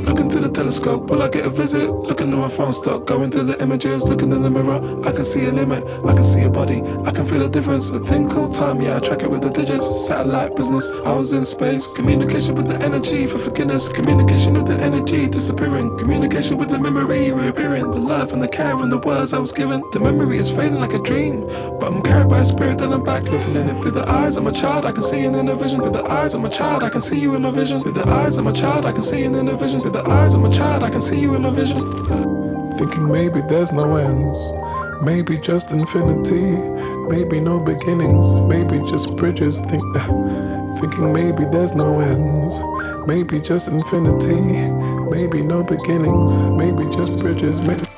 Looking through the telescope, will I get a visit? Looking at my phone, start going through the images. Looking in the mirror, I can see a limit, I can see a body, I can feel a difference. A thing called time, yeah, I track it with the digits. Satellite business, I was in space. Communication with the energy for forgiveness. Communication with the energy disappearing. Communication with the memory reappearing. The love and the care and the words I was given. The memory is fading like a dream, but I'm carried by a spirit and I'm back living in it. Through the eyes of my child, I can see it in a vision. Through the eyes of my child, I can see you in my vision. Through the eyes of my child, I can see it in a vision. Through the eyes of my child, I can see you in my vision. Thinking maybe there's no ends, maybe just infinity, maybe no beginnings, maybe just bridges. Thinking maybe there's no ends, maybe just infinity, maybe no beginnings, maybe just bridges.